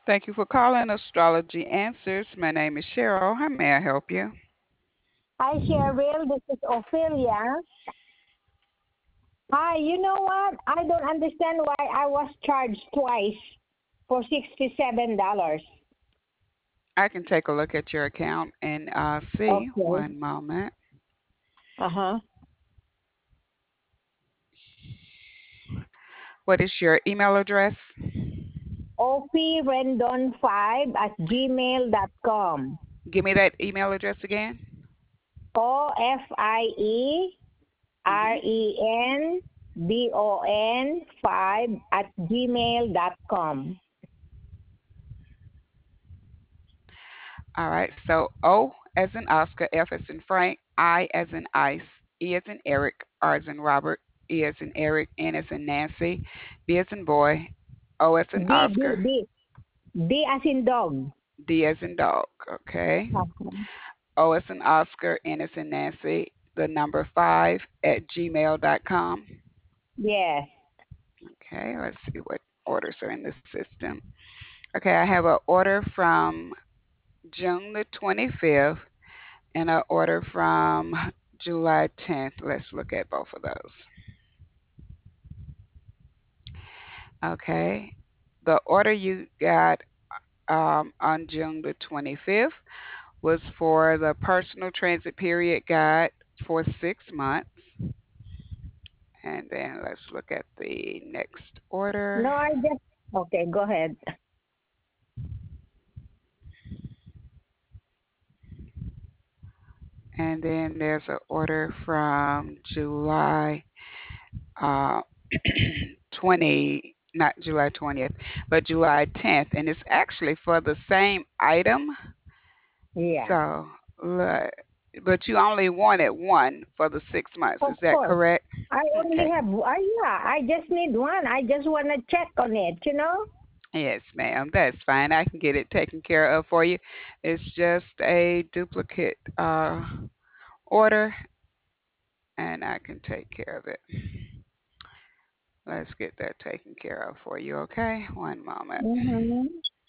Thank you for calling Astrology Answers. My name is Cheryl. How may I help you? Hi, Cheryl. This is Ophelia. Hi, you know what? I don't understand why I was charged twice for $67. I can take a look at your account and see. Okay. One moment. Uh-huh. What is your email address? oprendon5 at gmail.com. Give me that email address again. hmm OFIERENDON5 at gmail.com. All right. So O as in Oscar, F as in Frank, I as in Ice, E as in Eric, R as in Robert, E as in Eric, N as in Nancy, B as in boy, O as in D, D, Oscar, D. D as in dog. D as in dog. Okay. Uh-huh. O as in Oscar, N as in Nancy, the number 5 at gmail.com. Yes. Okay, let's see what orders are in the system. Okay, I have an order from June the 25th and an order from July 10th. Let's look at both of those. Okay, the order you got on June the 25th was for the personal transit period guide for 6 months. And then let's look at the next order. No, I just. Okay, go ahead. And then there's an order from July uh, not July 20th, but July 10th. And it's actually for the same item. Yeah. So, but you only wanted one for the 6 months. Of Is that course. correct? I only Okay. have, yeah, I just need one. I just want to check on it. Yes, ma'am. That's fine. I can get it taken care of for you. It's just a duplicate order, and I can take care of it. Let's get that taken care of for you, okay? One moment. Mm-hmm.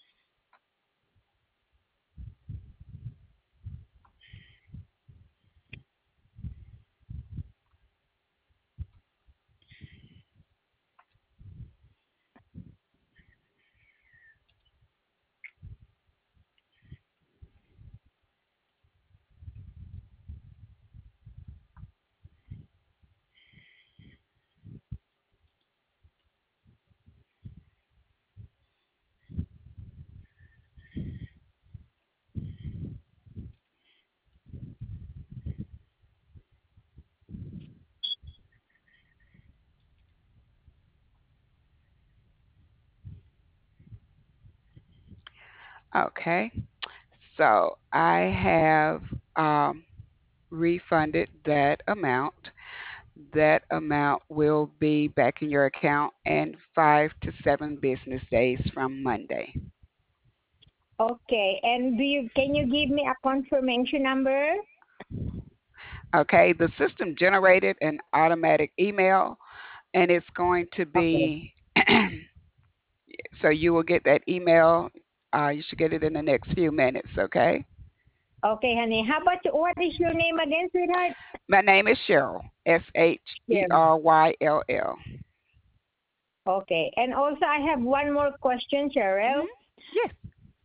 Okay. So I have refunded that amount. That amount will be back in your account in 5 to 7 business days from Monday. Okay. And can you give me a confirmation number? Okay. The system generated an automatic email and it's going to Okay. be so you will get that email. You should get it in the next few minutes. Okay. Okay, honey. What is your name again, sweetheart? My name is Cheryl, Cheryl. Sherryll. Okay. And also, I have one more question, Cheryl. hmm Yes.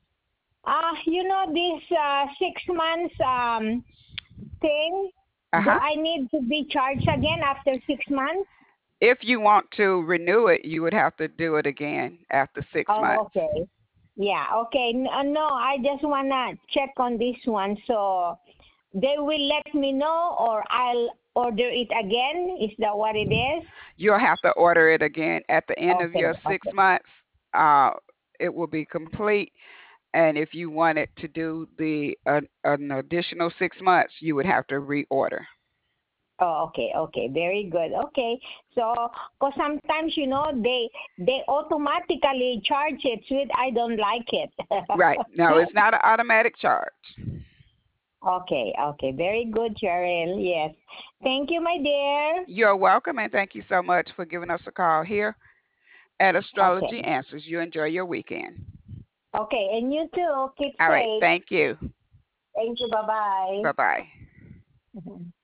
This 6 months thing, Uh do huh. I need to be charged again after 6 months? If you want to renew it, you would have to do it again after six Oh, months. okay. Yeah, okay. No, I just wanna check on this one. So they will let me know, or I'll order it again. Is that what it is? You'll have to order it again at the end of Okay, your okay. 6 months. Uh, it will be complete. And if you wanted to do the an additional 6 months, you would have to reorder. Oh, okay, okay. Very good. Okay. So, cause sometimes they automatically charge it. Sweet, I don't like it. Right. No, it's not an automatic charge. Okay, okay. Very good, Cheryl. Yes. Thank you, my dear. You're welcome, and thank you so much for giving us a call here at Okay. Astrology Answers. You enjoy your weekend. Okay, and you too. Keep All right. safe. Thank you. Thank you. Bye Bye bye. bye.